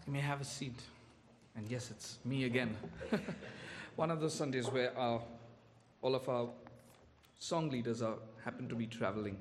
You may have a seat. And yes, it's me again. One of those Sundays where all of our song leaders happen to be traveling.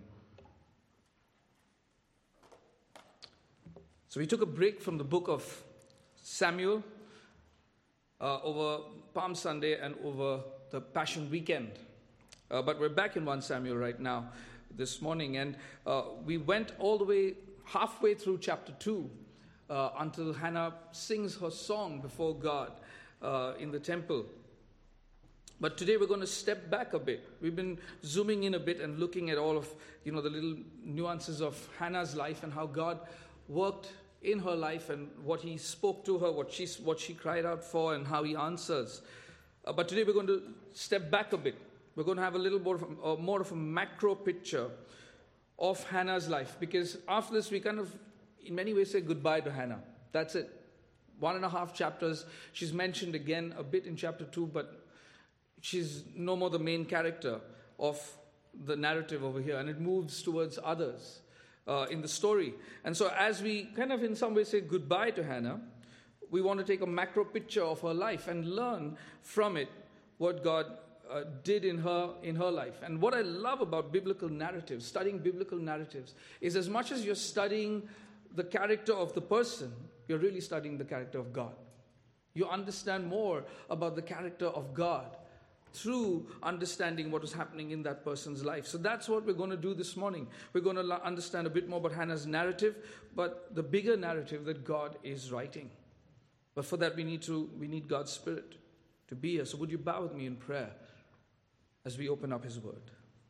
So we took a break from the book of Samuel over Palm Sunday and over the Passion Weekend. But we're back in 1 Samuel right now this morning. And we went all the way halfway through chapter 2 until Hannah sings her song before God in the temple. But today we're going to step back a bit. We've been zooming in a bit and looking at all of the little nuances of Hannah's life and how God worked in her life and what he spoke to her, what she cried out for, and how he answers. But today we're going to step back a bit. We're going to have a little more of a macro picture of Hannah's life, because after this we kind of, in many ways, say goodbye to Hannah. That's it. 1.5 chapters. She's mentioned again a bit in chapter 2, but she's no more the main character of the narrative over here, and it moves towards others in the story. And so as we kind of in some way say goodbye to Hannah, we want to take a macro picture of her life and learn from it what God did in her life. And what I love about biblical narratives, studying biblical narratives, is as much as you're studying the character of the person, you're really studying the character of God. You understand more about the character of God through understanding what was happening in that person's life. So that's what we're going to do this morning. We're going to understand a bit more about Hannah's narrative, but the bigger narrative that God is writing. But for that we need God's Spirit to be here. So would you bow with me in prayer as we open up His Word?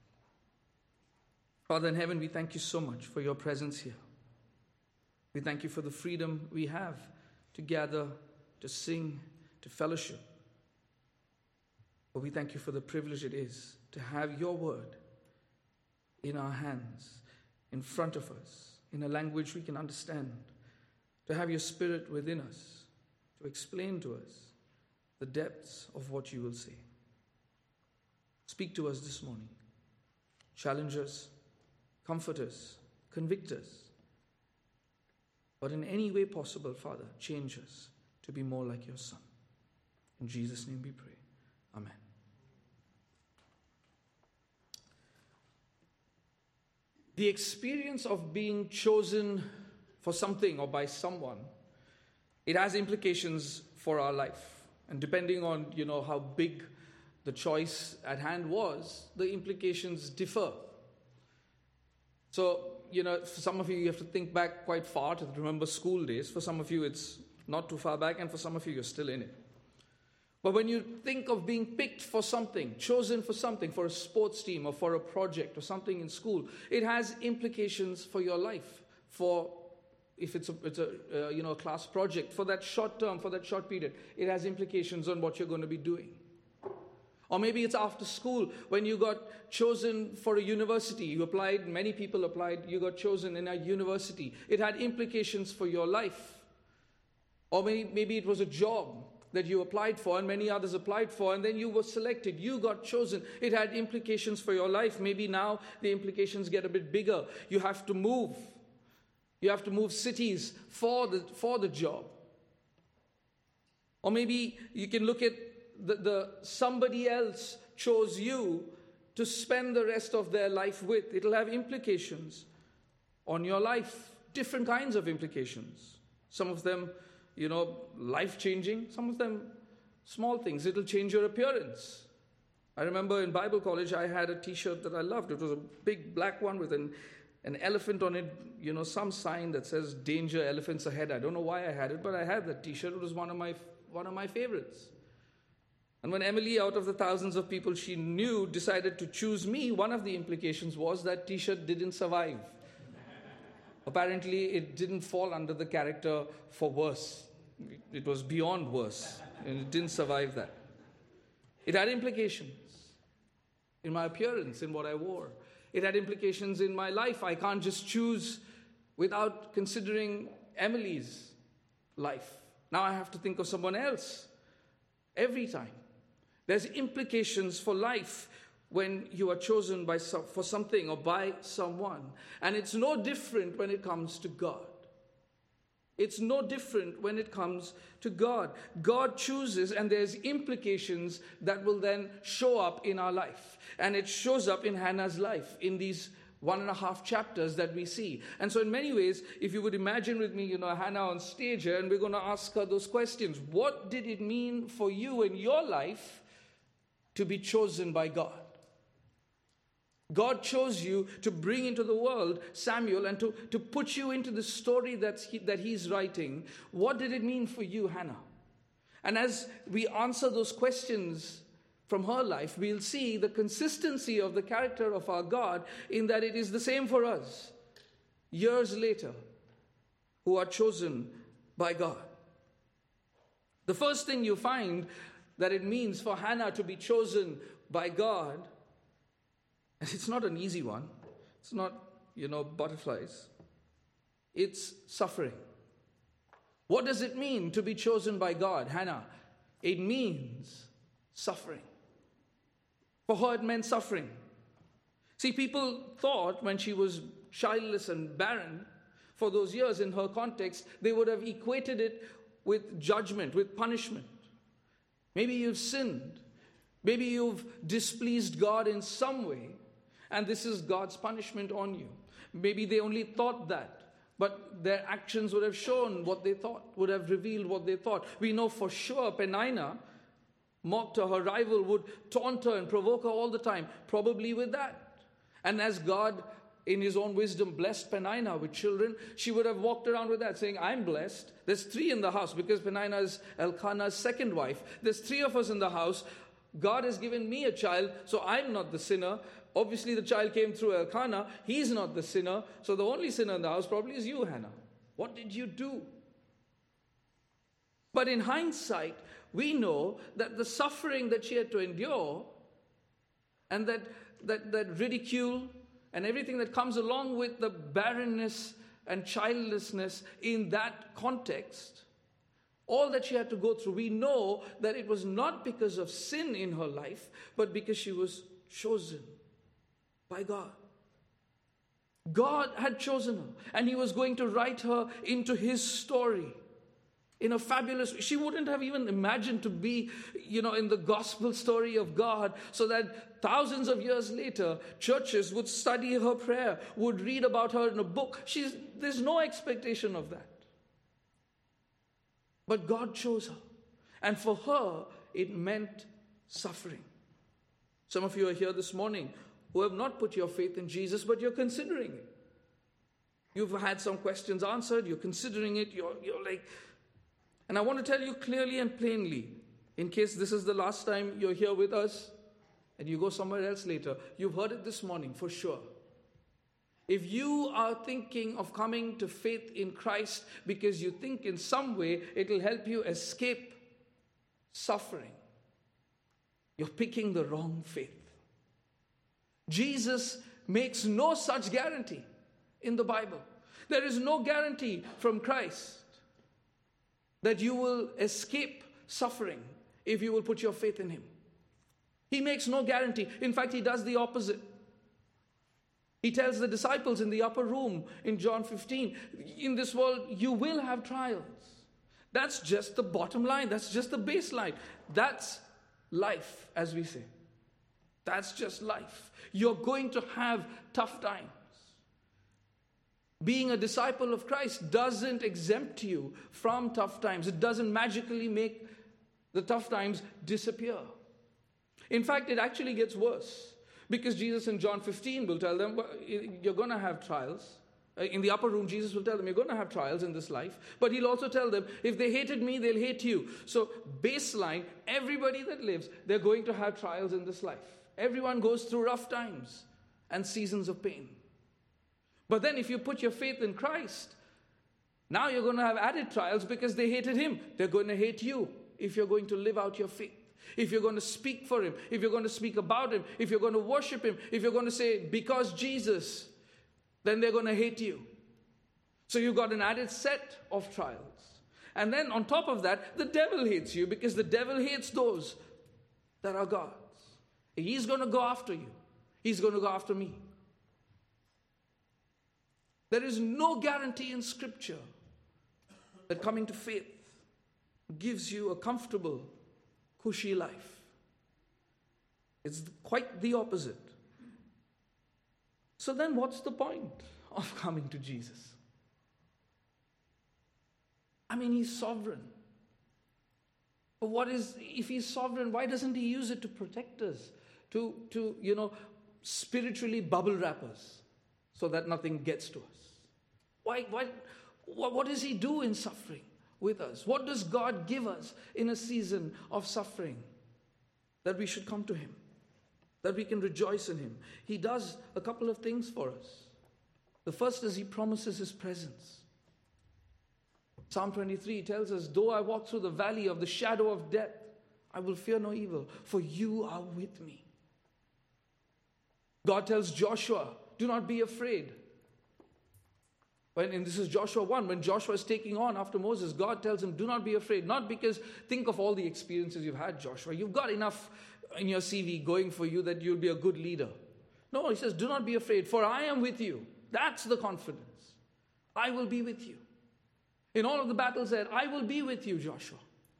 Father in heaven, we thank you so much for your presence here. We thank you for the freedom we have to gather, to sing, to fellowship. But we thank you for the privilege it is to have your word in our hands, in front of us, in a language we can understand, to have your Spirit within us, to explain to us the depths of what you will say. Speak to us this morning. Challenge us, comfort us, convict us. But in any way possible, Father, change us to be more like your Son. In Jesus' name we pray. Amen. The experience of being chosen for something or by someone, it has implications for our life. And depending on, how big the choice at hand was, the implications differ. So, for some of you have to think back quite far to remember school days. For some of you, it's not too far back, and for some of you, you're still in it. But when you think of being picked for something, chosen for something, for a sports team or for a project or something in school, it has implications for your life. For if it's a class project, for that short term, for that short period, it has implications on what you're going to be doing. Or maybe it's after school when you got chosen for a university. You applied, many people applied, you got chosen in a university. It had implications for your life. Or maybe it was a job that you applied for and many others applied for, and then you were selected, you got chosen. It had implications for your life. Maybe now the implications get a bit bigger. You have to move. You have to move cities for the job. Or maybe you can look at the somebody else chose you to spend the rest of their life with. It'll have implications on your life, different kinds of implications. Some of them, life-changing. Some of them, small things. It'll change your appearance. I remember in Bible college, I had a T-shirt that I loved. It was a big black one with an elephant on it, some sign that says, "Danger, elephants ahead." I don't know why I had it, but I had that T-shirt. It was one of my favorites. And when Emily, out of the thousands of people she knew, decided to choose me, one of the implications was that T-shirt didn't survive. Apparently, it didn't fall under the character for worse. It was beyond worse, and it didn't survive that. It had implications in my appearance, in what I wore. It had implications in my life. I can't just choose without considering Emily's life. Now I have to think of someone else every time. There's implications for life when you are chosen for something or by someone. And it's no different when it comes to God. It's no different when it comes to God. God chooses, and there's implications that will then show up in our life. And it shows up in Hannah's life in these 1.5 chapters that we see. And so in many ways, if you would imagine with me, Hannah on stage here, and we're going to ask her those questions. What did it mean for you in your life to be chosen by God? God chose you to bring into the world Samuel and to put you into the story that he's writing. What did it mean for you, Hannah? And as we answer those questions from her life, we'll see the consistency of the character of our God in that it is the same for us, years later, who are chosen by God. The first thing you find that it means for Hannah to be chosen by God, and it's not an easy one. It's not, butterflies. It's suffering. What does it mean to be chosen by God, Hannah? It means suffering. For her, it meant suffering. See, people thought when she was childless and barren, for those years in her context, they would have equated it with judgment, with punishment. Maybe you've sinned. Maybe you've displeased God in some way. And this is God's punishment on you. Maybe they only thought that, but their actions would have shown what they thought, would have revealed what they thought. We know for sure Peninnah mocked her rival, would taunt her and provoke her all the time, probably with that. And as God, in his own wisdom, blessed Peninnah with children, she would have walked around with that, saying, I'm blessed. There's 3 in the house, because Peninnah is Elkanah's second wife. There's 3 of us in the house. God has given me a child, so I'm not the sinner. Obviously, the child came through Elkanah. He's not the sinner. So the only sinner in the house probably is you, Hannah. What did you do? But in hindsight, we know that the suffering that she had to endure and that ridicule and everything that comes along with the barrenness and childlessness in that context, all that she had to go through, we know that it was not because of sin in her life, but because she was chosen by God. God had chosen her, and he was going to write her into his story in a fabulous way. She wouldn't have even imagined to be, in the gospel story of God, so that thousands of years later, churches would study her prayer, would read about her in a book. There's no expectation of that. But God chose her. And for her, it meant suffering. Some of you are here this morning who have not put your faith in Jesus, but you're considering it. You've had some questions answered, you're considering it, you're like... And I want to tell you clearly and plainly, in case this is the last time you're here with us, and you go somewhere else later, you've heard it this morning for sure. If you are thinking of coming to faith in Christ because you think in some way it will help you escape suffering, you're picking the wrong faith. Jesus makes no such guarantee in the Bible. There is no guarantee from Christ that you will escape suffering if you will put your faith in him. He makes no guarantee. In fact, he does the opposite. He tells the disciples in the upper room in John 15, in this world you will have trials. That's just the bottom line. That's just the baseline. That's life, as we say. That's just life. You're going to have tough times. Being a disciple of Christ doesn't exempt you from tough times. It doesn't magically make the tough times disappear. In fact, it actually gets worse. Because Jesus in John 15 will tell them, well, you're going to have trials. In the upper room, Jesus will tell them, you're going to have trials in this life. But he'll also tell them, if they hated me, they'll hate you. So baseline, everybody that lives, they're going to have trials in this life. Everyone goes through rough times and seasons of pain. But then if you put your faith in Christ, now you're going to have added trials because they hated him. They're going to hate you if you're going to live out your faith. If you're going to speak for him, if you're going to speak about him, if you're going to worship him, if you're going to say, because Jesus, then they're going to hate you. So you've got an added set of trials. And then on top of that, the devil hates you because the devil hates those that are God's. He's going to go after you. He's going to go after me. There is no guarantee in Scripture that coming to faith gives you a comfortable, cushy life. It's quite the opposite. So then what's the point of coming to Jesus? I mean, he's sovereign. But if he's sovereign, why doesn't he use it to protect us? To spiritually bubble wrap us so that nothing gets to us? What does he do in suffering with us? What does God give us in a season of suffering that we should come to him, that we can rejoice in him? He does a couple of things for us. The first is he promises his presence. Psalm 23 tells us, though I walk through the valley of the shadow of death, I will fear no evil, for you are with me. God tells Joshua, do not be afraid. And this is Joshua 1, when Joshua is taking on after Moses, God tells him, do not be afraid. Not because, think of all the experiences you've had, Joshua. You've got enough in your CV going for you that you'll be a good leader. No, he says, do not be afraid, for I am with you. That's the confidence. I will be with you. In all of the battles there, I will be with you, Joshua.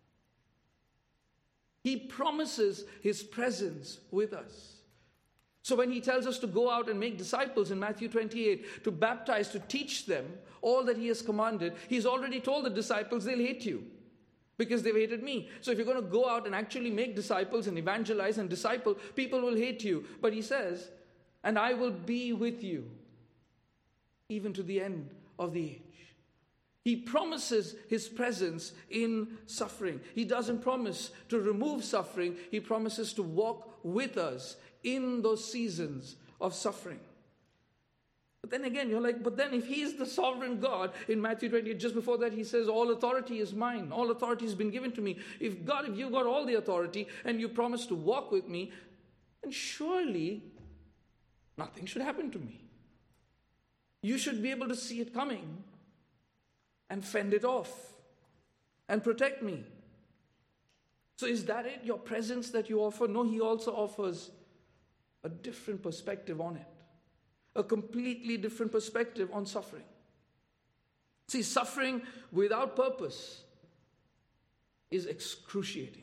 He promises his presence with us. So when he tells us to go out and make disciples in Matthew 28, to baptize, to teach them all that he has commanded, he's already told the disciples they'll hate you because they've hated me. So if you're going to go out and actually make disciples and evangelize and disciple, people will hate you. But he says, and I will be with you even to the end of the age. He promises his presence in suffering. He doesn't promise to remove suffering. He promises to walk with us in those seasons of suffering. But then again, you're like, but then if he's the sovereign God, in Matthew 28, just before that, he says, all authority is mine. All authority has been given to me. If you've got all the authority and you promise to walk with me, then surely nothing should happen to me. You should be able to see it coming and fend it off and protect me. So is that it, your presence that you offer? No, he also offers a different perspective on it. A completely different perspective on suffering. See, suffering without purpose is excruciating.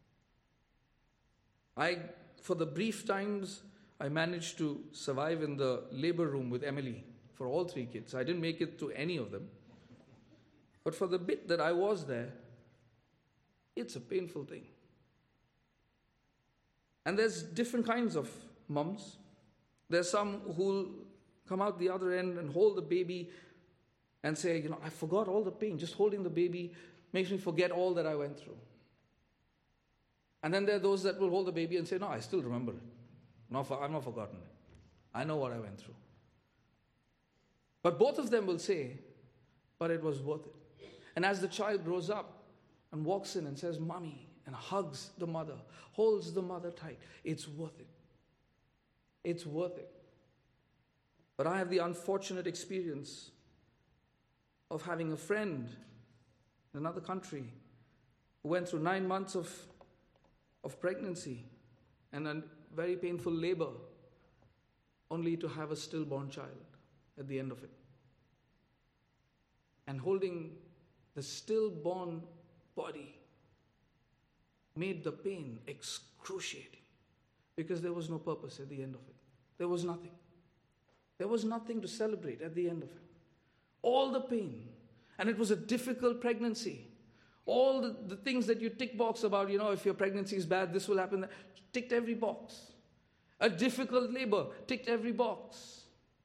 For the brief times I managed to survive in the labor room with Emily for all 3 kids. I didn't make it to any of them. But for the bit that I was there, it's a painful thing. And there's different kinds of mums. There's some who'll come out the other end and hold the baby and say, I forgot all the pain. Just holding the baby makes me forget all that I went through. And then there are those that will hold the baby and say, no, I still remember it. I've not forgotten it. I know what I went through. But both of them will say, but it was worth it. And as the child grows up and walks in and says, Mommy, and hugs the mother, holds the mother tight, it's worth it. It's worth it. But I have the unfortunate experience of having a friend in another country who went through 9 months of pregnancy and a very painful labor, only to have a stillborn child at the end of it. And holding the stillborn body made the pain excruciating because there was no purpose at the end of it. There was nothing. There was nothing to celebrate at the end of it. All the pain. And it was a difficult pregnancy. All the things that you tick box about, if your pregnancy is bad, this will happen. Ticked every box. A difficult labor, ticked every box.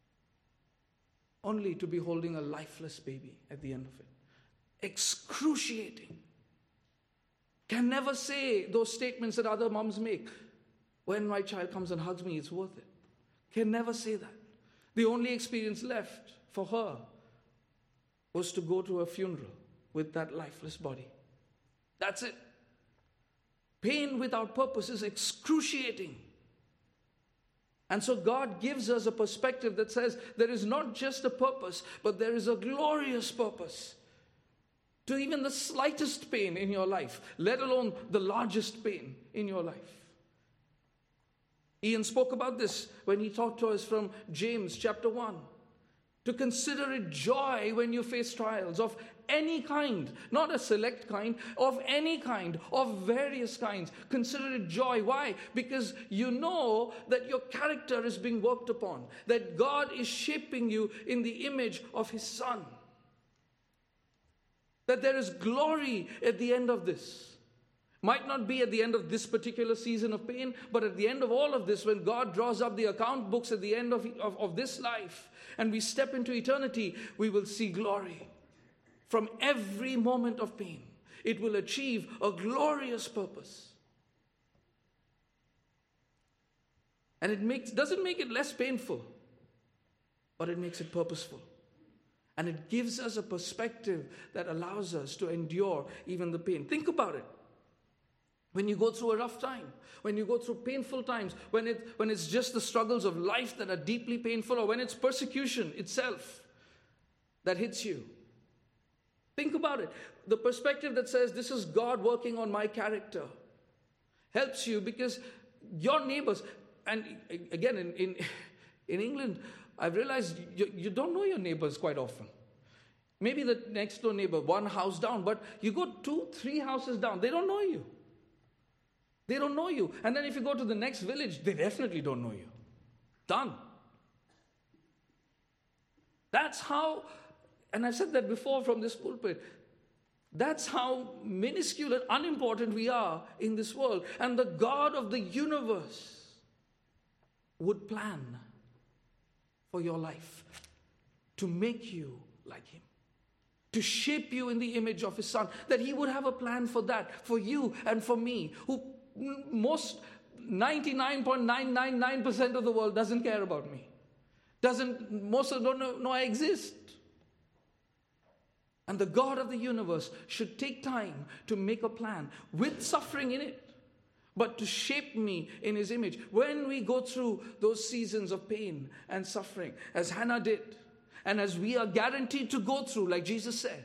Only to be holding a lifeless baby at the end of it. Excruciating. Can never say those statements that other moms make. When my child comes and hugs me, it's worth it. Can never say that. The only experience left for her was to go to a funeral with that lifeless body. That's it. Pain without purpose is excruciating. And so God gives us a perspective that says there is not just a purpose, but there is a glorious purpose to even the slightest pain in your life, let alone the largest pain in your life. Ian spoke about this when he talked to us from James chapter 1. To consider it joy when you face trials of any kind, not a select kind, of any kind, of various kinds. Consider it joy. Why? Because you know that your character is being worked upon, that God is shaping you in the image of His Son. That there is glory at the end of this. Might not be at the end of this particular season of pain, but at the end of all of this, when God draws up the account books at the end of this life, and we step into eternity, we will see glory. From every moment of pain, it will achieve a glorious purpose. And it doesn't make it less painful, but it makes it purposeful. And it gives us a perspective that allows us to endure even the pain. Think about it. When you go through a rough time, when you go through painful times, when it's just the struggles of life that are deeply painful, or when it's persecution itself that hits you. Think about it. The perspective that says, this is God working on my character, helps you, because your neighbors, and again, in England, I've realized you don't know your neighbors quite often. Maybe the next door neighbor, one house down, but you go 2-3 houses down, they don't know you. They don't know you. And then if you go to the next village, they definitely don't know you. Done. That's how, and I've said that before from this pulpit, that's how minuscule and unimportant we are in this world. And the God of the universe would plan for your life to make you like Him, to shape you in the image of His Son, that He would have a plan for that, for you and for me, who most 99.999% of the world doesn't care about me. Most of them don't know I exist. And the God of the universe should take time to make a plan with suffering in it, but to shape me in His image. When we go through those seasons of pain and suffering, as Hannah did, and as we are guaranteed to go through, like Jesus said,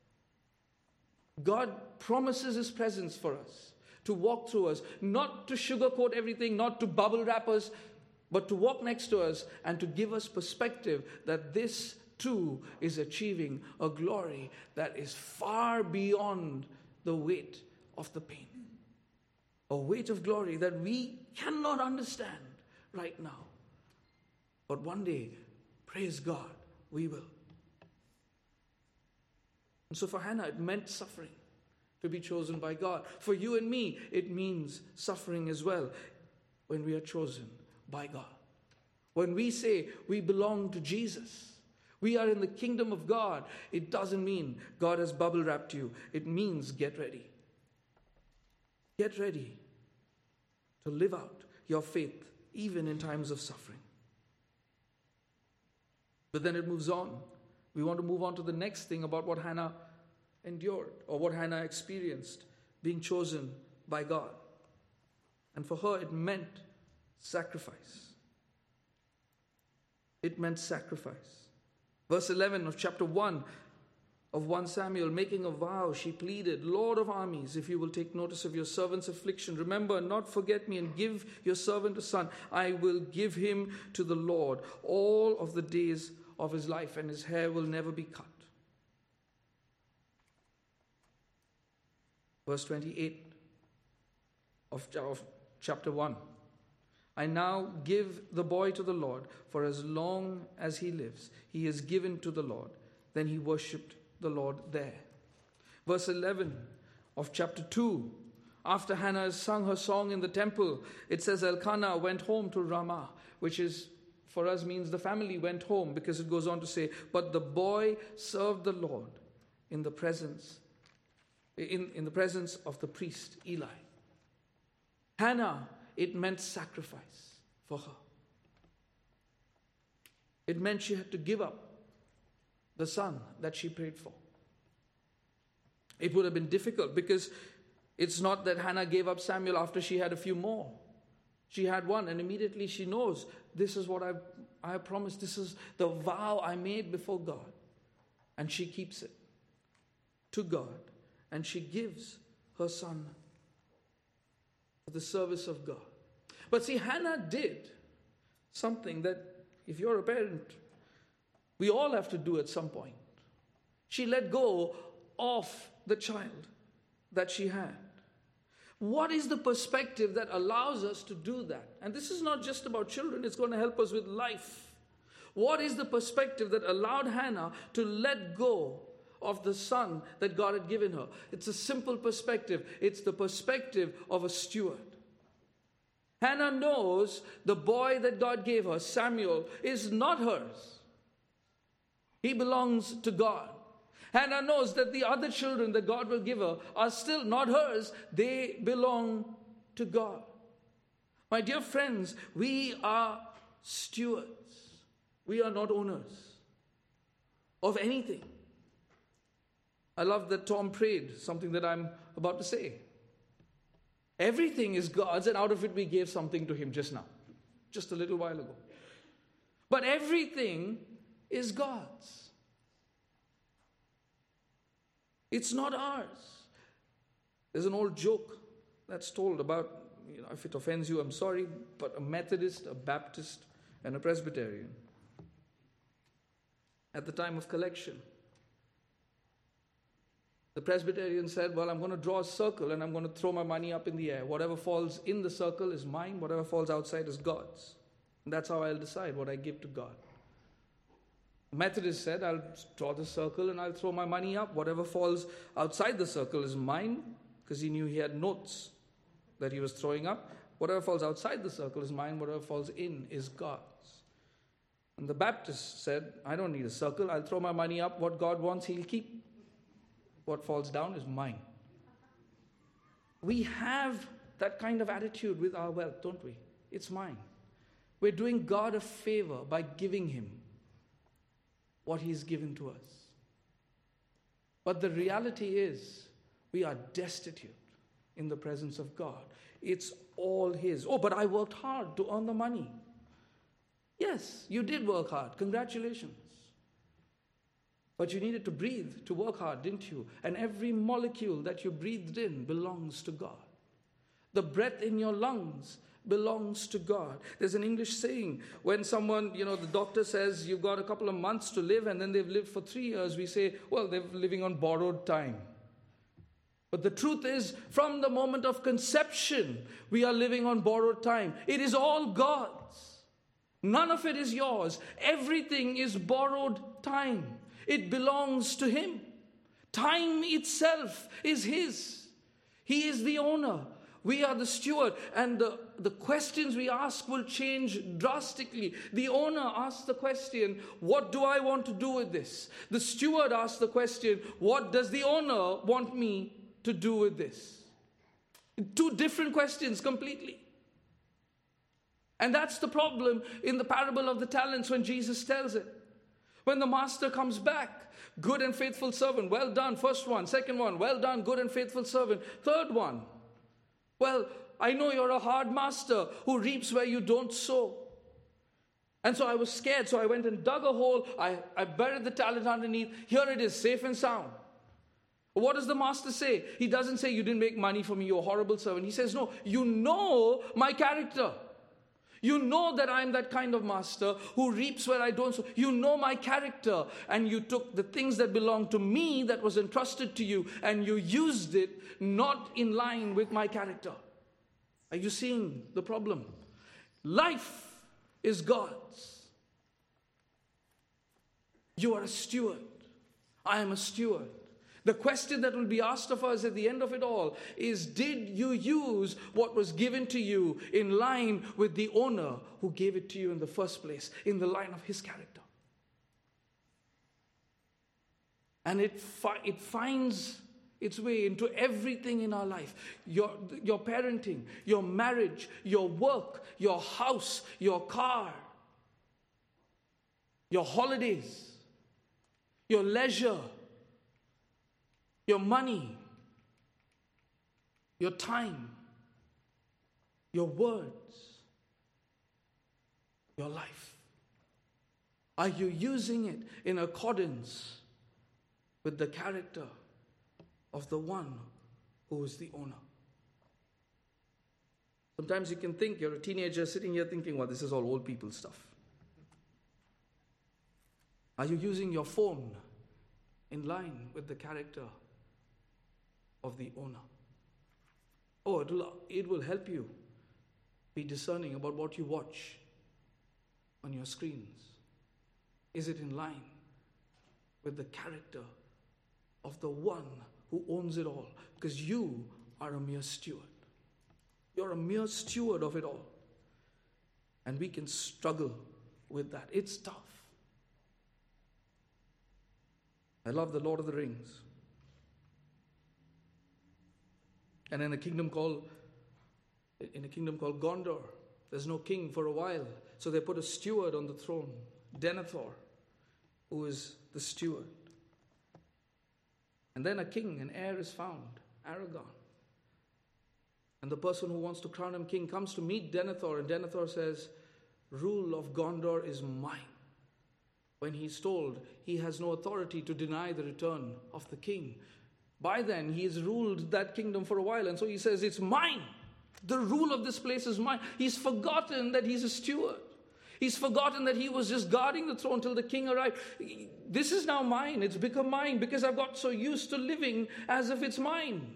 God promises His presence for us, to walk through us, not to sugarcoat everything, not to bubble wrap us, but to walk next to us and to give us perspective that this too is achieving a glory that is far beyond the weight of the pain. A weight of glory that we cannot understand right now. But one day, praise God, we will. And so for Hannah, it meant suffering to be chosen by God. For you and me, it means suffering as well when we are chosen by God. When we say we belong to Jesus, we are in the kingdom of God, it doesn't mean God has bubble wrapped you. It means get ready. Get ready to live out your faith even in times of suffering. But then it moves on. We want to move on to the next thing about what Hannah endured, or what Hannah experienced being chosen by God. And for her, it meant sacrifice. It meant sacrifice. Verse 11 of chapter 1 of 1 Samuel, making a vow, she pleaded, Lord of armies, if you will take notice of your servant's affliction, remember and not forget me, and give your servant a son. I will give him to the Lord all of the days of his life, and his hair will never be cut. Verse 28 of chapter 1. I now give the boy to the Lord, for as long as he lives, he is given to the Lord. Then he worshipped the Lord there. Verse 11 of chapter 2. After Hannah has sung her song in the temple, it says Elkanah went home to Ramah, which is, for us, means the family went home, because it goes on to say, but the boy served the Lord in the presence of the priest Eli. Hannah, it meant sacrifice for her. It meant she had to give up the son that she prayed for. It would have been difficult, because it's not that Hannah gave up Samuel after she had a few more. She had one, and immediately she knows, this is what I have promised. This is the vow I made before God. And she keeps it to God. And she gives her son for the service of God. But see, Hannah did something that, if you're a parent, We all have to do at some point. She let go of the child that she had. What is the perspective that allows us to do that? And this is not just about children, it's going to help us with life. What is the perspective that allowed Hannah to let go of the son that God had given her? It's a simple perspective. It's the perspective of a steward. Hannah knows the boy that God gave her, Samuel, is not hers. He belongs to God. Hannah knows that the other children that God will give her are still not hers. They belong to God. My dear friends, we are stewards. We are not owners of anything. I love that Tom prayed something that I'm about to say. Everything is God's, and out of it we gave something to Him just now, just a little while ago. But everything is God's. It's not ours. There's an old joke that's told about, if it offends you, I'm sorry, but a Methodist, a Baptist, and a Presbyterian at the time of collection. The Presbyterian said, well, I'm going to draw a circle and I'm going to throw my money up in the air. Whatever falls in the circle is mine. Whatever falls outside is God's. And that's how I'll decide what I give to God. The Methodist said, I'll draw the circle and I'll throw my money up. Whatever falls outside the circle is mine, because he knew he had notes that he was throwing up. Whatever falls outside the circle is mine. Whatever falls in is God's. And the Baptist said, I don't need a circle. I'll throw my money up. What God wants, He'll keep. What falls down is mine. We have that kind of attitude with our wealth, don't we? It's mine. We're doing God a favor by giving Him what He's given to us. But the reality is, we are destitute in the presence of God. It's all His. Oh, but I worked hard to earn the money. Yes, you did work hard. Congratulations. But you needed to breathe to work hard, didn't you? And every molecule that you breathed in belongs to God. The breath in your lungs belongs to God. There's an English saying, when someone, the doctor says you've got a couple of months to live and then they've lived for 3 years, we say, well, they're living on borrowed time. But the truth is, from the moment of conception, we are living on borrowed time. It is all God's. None of it is yours. Everything is borrowed time. It belongs to Him. Time itself is His. He is the owner. We are the steward. And the questions we ask will change drastically. The owner asks the question, what do I want to do with this? The steward asks the question, what does the owner want me to do with this? Two different questions completely. And that's the problem in the parable of the talents when Jesus tells it. When the master comes back, good and faithful servant, well done, first one. Second one, well done, good and faithful servant. Third one, well, I know you're a hard master who reaps where you don't sow. And so I was scared, so I went and dug a hole. I buried the talent underneath. Here it is, safe and sound. What does the master say? He doesn't say, you didn't make money for me, you're a horrible servant. He says, no, you know my character. You know that I'm that kind of master who reaps where I don't sow. You know my character. And you took the things that belong to me that was entrusted to you and you used it not in line with my character. Are you seeing the problem? Life is God's. You are a steward. I am a steward. The question that will be asked of us at the end of it all is, did you use what was given to you in line with the owner who gave it to you in the first place, in the line of His character? And it finds its way into everything in our life. Your parenting, your marriage, your work, your house, your car, your holidays, your leisure, your money, your time, your words, your life. Are you using it in accordance with the character of the one who is the owner? Sometimes you can think, you're a teenager sitting here thinking, well, this is all old people stuff. Are you using your phone in line with the character of the owner? Oh, it will help you be discerning about what you watch on your screens. Is it in line with the character of the one who owns it all? Because you are a mere steward. You're a mere steward of it all. And we can struggle with that. It's tough. I love the Lord of the Rings. And in a kingdom called Gondor, there's no king for a while. So they put a steward on the throne, Denethor, who is the steward. And then a king, an heir is found, Aragorn. And the person who wants to crown him king comes to meet Denethor, and Denethor says, rule of Gondor is mine. When he's told he has no authority to deny the return of the king. By then, he has ruled that kingdom for a while, and so he says, it's mine. The rule of this place is mine. He's forgotten that he's a steward. He's forgotten that he was just guarding the throne till the king arrived. This is now mine. It's become mine because I've got so used to living as if it's mine.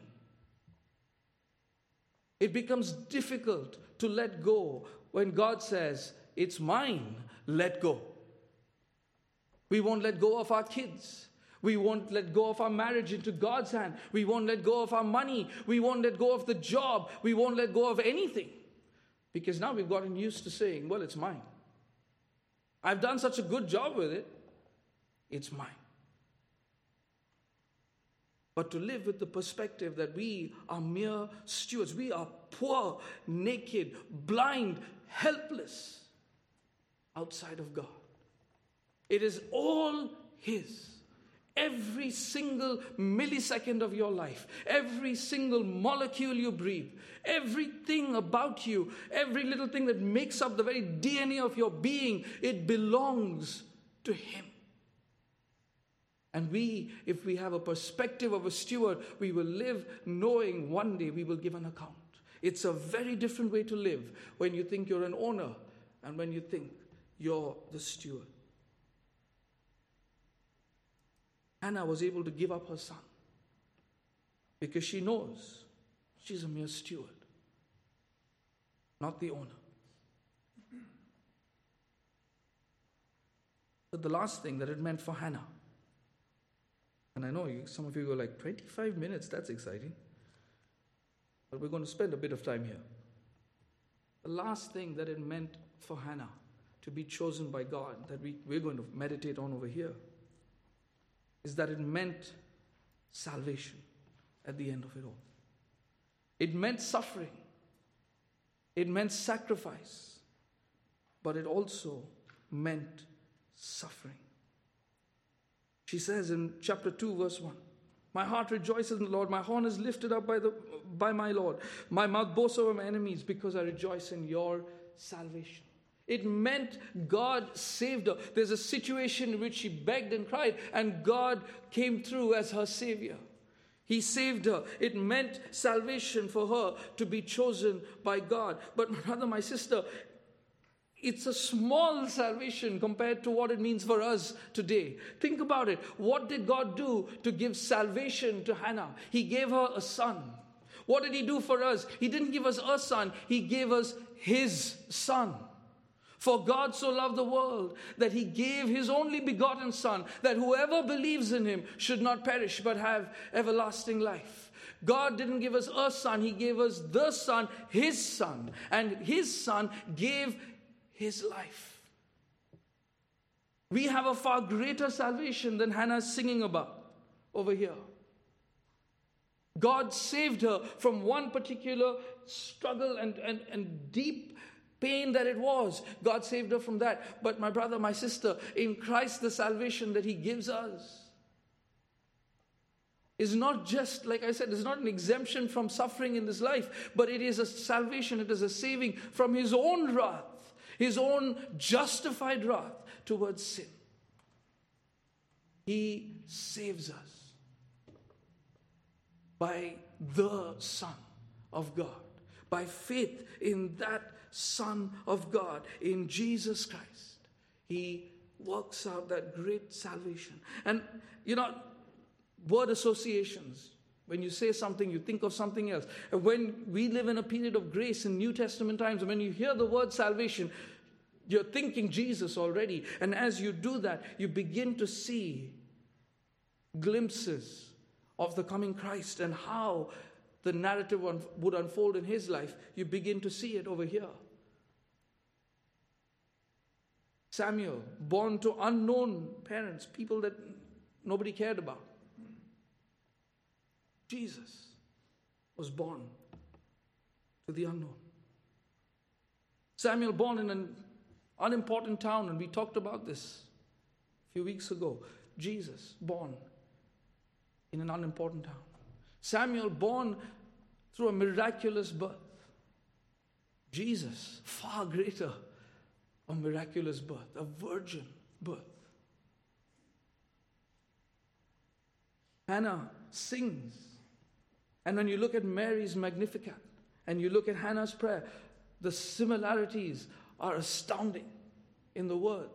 It becomes difficult to let go when God says, it's mine, let go. We won't let go of our kids. We won't let go of our marriage into God's hand. We won't let go of our money. We won't let go of the job. We won't let go of anything. Because now we've gotten used to saying, well, it's mine. I've done such a good job with it. It's mine. But to live with the perspective that we are mere stewards. We are poor, naked, blind, helpless outside of God. It is all His. Every single millisecond of your life, every single molecule you breathe, everything about you, every little thing that makes up the very DNA of your being, it belongs to Him. And if we have a perspective of a steward, we will live knowing one day we will give an account. It's a very different way to live when you think you're an owner and when you think you're the steward. Hannah was able to give up her son because she knows she's a mere steward, not the owner. But the last thing that it meant for Hannah, and I know some of you go like, 25 minutes, that's exciting. But we're going to spend a bit of time here. The last thing that it meant for Hannah to be chosen by God, that we're going to meditate on over here, is that it meant salvation at the end of it all. It meant suffering. It meant sacrifice. But it also meant suffering. She says in chapter 2, verse 1, my heart rejoices in the Lord. My horn is lifted up by my Lord. My mouth boasts over my enemies because I rejoice in your salvation. It meant God saved her. There's a situation in which she begged and cried, and God came through as her Savior. He saved her. It meant salvation for her to be chosen by God. But my brother, my sister, it's a small salvation compared to what it means for us today. Think about it. What did God do to give salvation to Hannah? He gave her a son. What did He do for us? He didn't give us a son. He gave us His Son. For God so loved the world that He gave His only begotten Son, that whoever believes in Him should not perish but have everlasting life. God didn't give us a son. He gave us the Son, His Son. And His Son gave His life. We have a far greater salvation than Hannah's singing about over here. God saved her from one particular struggle and deep pain that it was. God saved her from that. But my brother, my sister, in Christ, the salvation that He gives us is not just, like I said, it's not an exemption from suffering in this life, but it is a salvation, it is a saving from His own wrath, His own justified wrath towards sin. He saves us by the Son of God, by faith in that Son of God, in Jesus Christ. He works out that great salvation. And, word associations. When you say something, you think of something else. And when we live in a period of grace in New Testament times, when you hear the word salvation, you're thinking Jesus already. And as you do that, you begin to see glimpses of the coming Christ and how the narrative would unfold in his life. You begin to see it over here. Samuel, born to unknown parents, people that nobody cared about. Jesus was born to the unknown. Samuel born in an unimportant town, and we talked about this a few weeks ago. Jesus born in an unimportant town. Samuel born through a miraculous birth. Jesus, far greater, a miraculous birth, a virgin birth. Hannah sings. And when you look at Mary's Magnificat and you look at Hannah's prayer, the similarities are astounding in the words.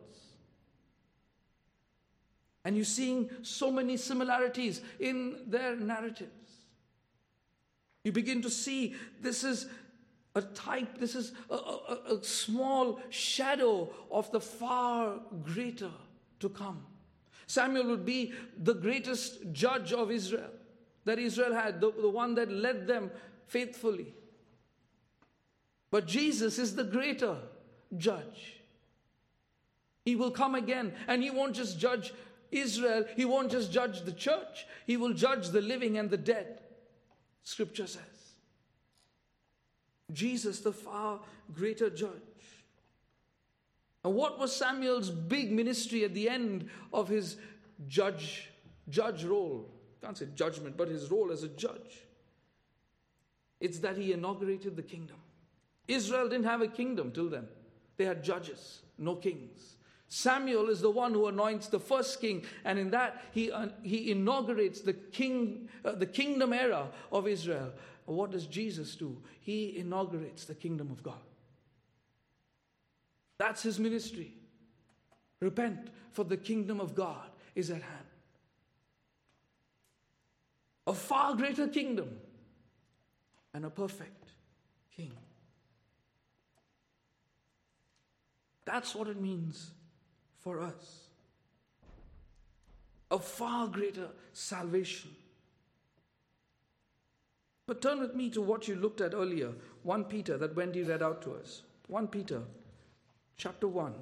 And you're seeing so many similarities in their narratives. You begin to see this is a type, this is a small shadow of the far greater to come. Samuel would be the greatest judge of Israel that Israel had, the one that led them faithfully. But Jesus is the greater judge. He will come again, and he won't just judge Israel, he won't just judge the church, he will judge the living and the dead, Scripture says. Jesus, the far greater judge. And what was Samuel's big ministry at the end of his judge role? Can't say judgment, but his role as a judge. It's that he inaugurated the kingdom. Israel didn't have a kingdom till then. They had judges, no kings. Samuel is the one who anoints the first king, and in that he inaugurates the kingdom era of Israel. And what does Jesus do? He inaugurates the kingdom of God. That's his ministry. Repent, for the kingdom of God is at hand. A far greater kingdom and a perfect king. That's what it means for us. A far greater salvation. But turn with me to what you looked at earlier, 1 Peter, that Wendy read out to us. 1 Peter, chapter 1.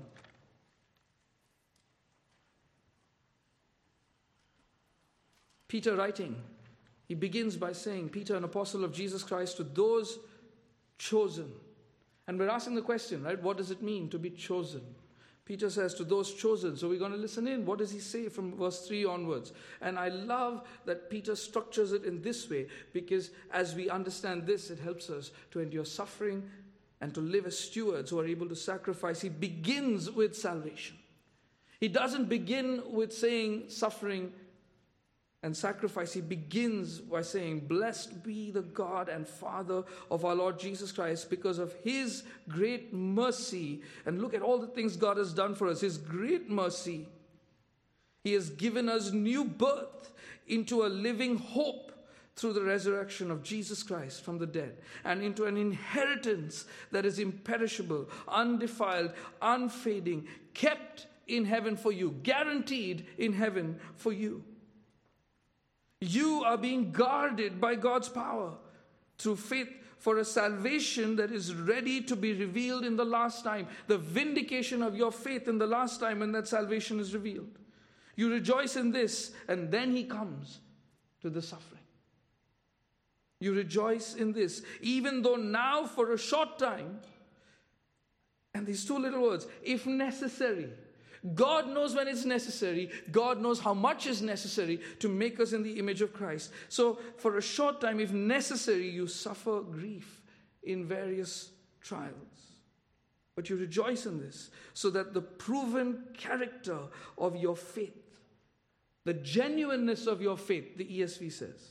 Peter writing, he begins by saying, Peter, an apostle of Jesus Christ, to those chosen. And we're asking the question, right? What does it mean to be chosen? Peter says, to those chosen. So we're going to listen in. What does he say from verse 3 onwards? And I love that Peter structures it in this way, because as we understand this, it helps us to endure suffering and to live as stewards who are able to sacrifice. He begins with salvation. He doesn't begin with saying suffering and sacrifice. He begins by saying, blessed be the God and Father of our Lord Jesus Christ, because of his great mercy. And look at all the things God has done for us. His great mercy. He has given us new birth into a living hope through the resurrection of Jesus Christ from the dead, and into an inheritance that is imperishable, undefiled, unfading, kept in heaven for you, guaranteed in heaven for you. You are being guarded by God's power through faith for a salvation that is ready to be revealed in the last time. The vindication of your faith in the last time when that salvation is revealed. You rejoice in this, and then he comes to the suffering. You rejoice in this, even though now for a short time, and these two little words, if necessary. God knows when it's necessary. God knows how much is necessary to make us in the image of Christ. So for a short time, if necessary, you suffer grief in various trials. But you rejoice in this, so that the proven character of your faith, the genuineness of your faith, the ESV says,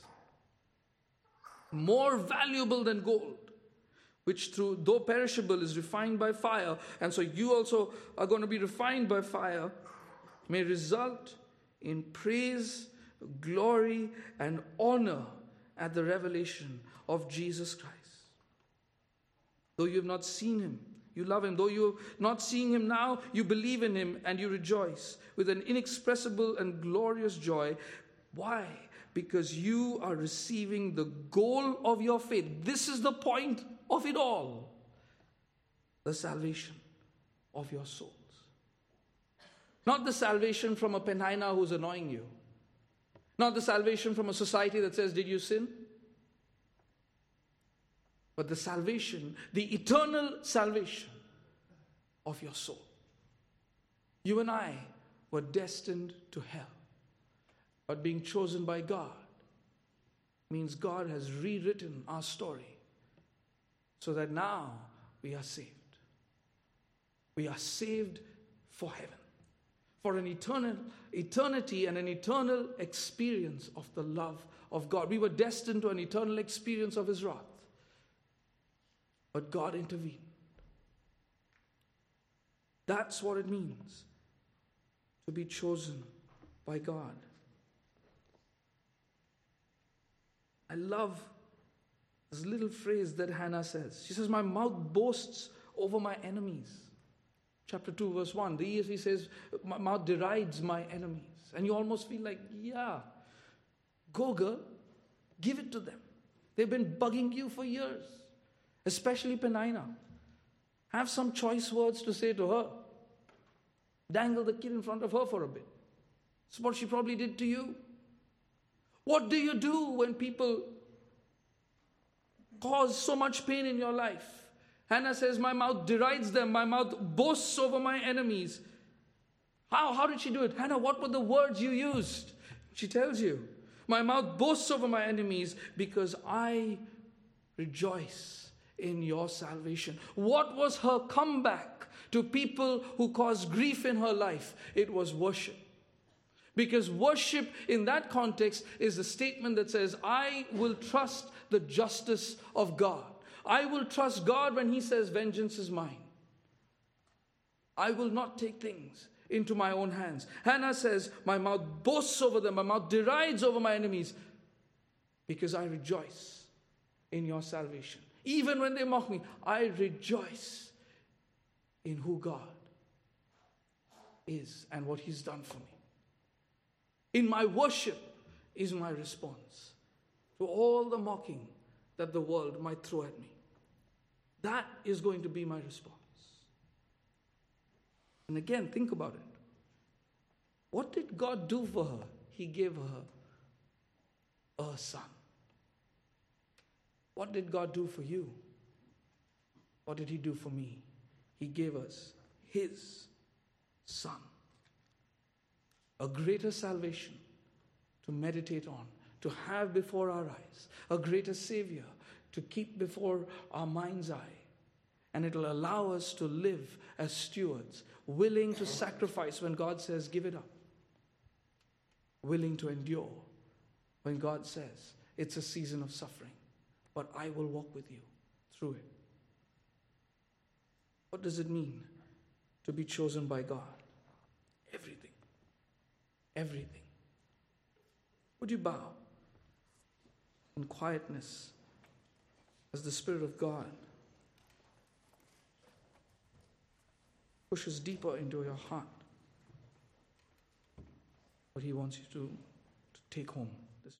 more valuable than gold, which though perishable is refined by fire, and so you also are going to be refined by fire, may result in praise, glory, and honor at the revelation of Jesus Christ. Though you have not seen him, you love him. Though you're not seeing him now, you believe in him and you rejoice with an inexpressible and glorious joy. Why? Because you are receiving the goal of your faith. This is the point of it all. The salvation of your souls. Not the salvation from a Penina who's annoying you. Not the salvation from a society that says, did you sin? But the salvation, the eternal salvation of your soul. You and I were destined to hell. But being chosen by God means God has rewritten our story so that now we are saved. We are saved for heaven, for an eternity and an eternal experience of the love of God. We were destined to an eternal experience of his wrath. But God intervened. That's what it means to be chosen by God. I love this little phrase that Hannah says. She says, my mouth boasts over my enemies. Chapter 2, verse 1. The ESV says, my mouth derides my enemies. And you almost feel like, yeah, go girl, give it to them. They've been bugging you for years. Especially Penina. Have some choice words to say to her. Dangle the kid in front of her for a bit. That's what she probably did to you. What do you do when people cause so much pain in your life? Hannah says, my mouth derides them. My mouth boasts over my enemies. How did she do it? Hannah, what were the words you used? She tells you, my mouth boasts over my enemies because I rejoice in your salvation. What was her comeback to people who caused grief in her life? It was worship. Because worship in that context is a statement that says, I will trust the justice of God. I will trust God when he says, vengeance is mine. I will not take things into my own hands. Hannah says, my mouth boasts over them, my mouth derides over my enemies, because I rejoice in your salvation. Even when they mock me, I rejoice in who God is and what he's done for me. In my worship is my response to all the mocking that the world might throw at me. That is going to be my response. And again, think about it. What did God do for her? He gave her a son. What did God do for you? What did he do for me? He gave us his son. A greater salvation to meditate on, to have before our eyes. A greater Savior to keep before our mind's eye. And it will allow us to live as stewards, willing to sacrifice when God says, give it up. Willing to endure when God says, it's a season of suffering, but I will walk with you through it. What does it mean to be chosen by God? Everything. Everything. Would you bow in quietness as the Spirit of God pushes deeper into your heart what he wants you to take home?